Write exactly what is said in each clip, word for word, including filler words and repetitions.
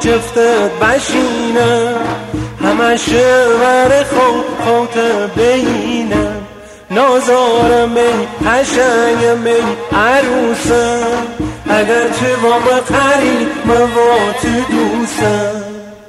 جفتت بشینم، همش بر خود خود بینم. نازارم می قشنگم می عروسم، اگر تو با مقری من با تو دوستم.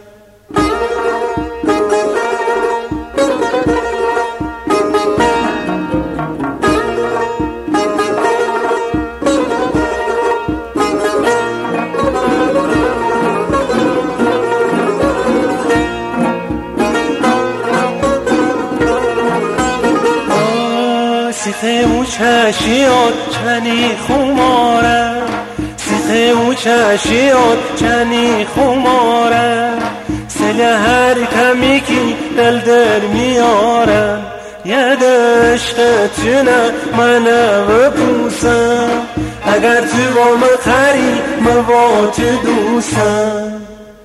سیخه او چشیات چنی خمارم، سیخه او چشیات چنی خمارم. سل هر کمی که دل در میارم، ید عشق تونه من بپوسم. اگر تو با من خری من با تو دوستم.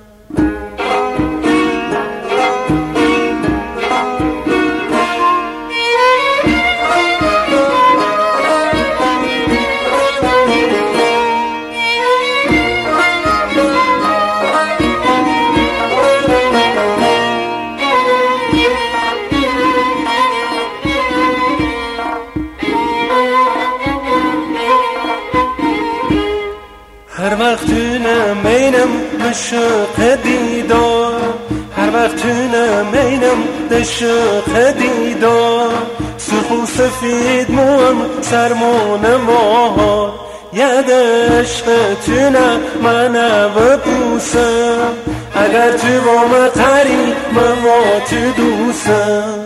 هر وقت تونه مینم دشق دیدار، هر وقت تونه مینم دشق دیدار. سرخ و سفید موم سرمون ماها، ید عشق تونه من بپوسم. اگر تو با من قری من با تو دوستم.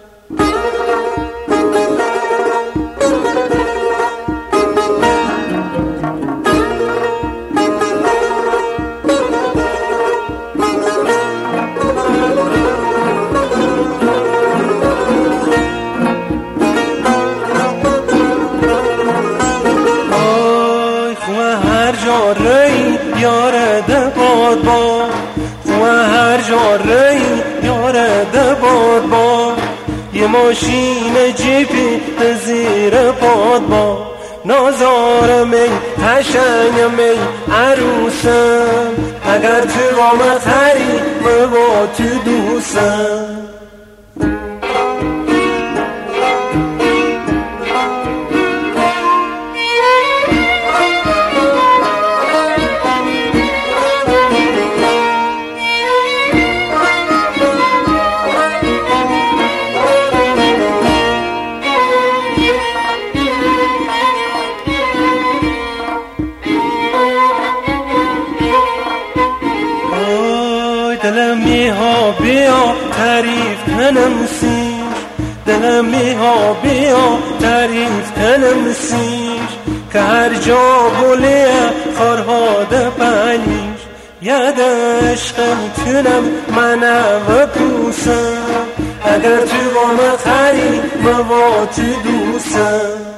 ری یاره ده باد با، و هر جا ری یاره ده باد با. یه ماشین جیپی به زیر باد با. نازارم ای قشنگم ای عروسم، اگر تو با من خری من با تو دوستم. دلم میها بیا تعریف کنم سیر، دلم میها بیا تعریف کنم سیر. که هر جا گلیه خارها ده پنیر، ید عشقم تونم من بپوسم. اگر تو با من خری من با تو دوستم.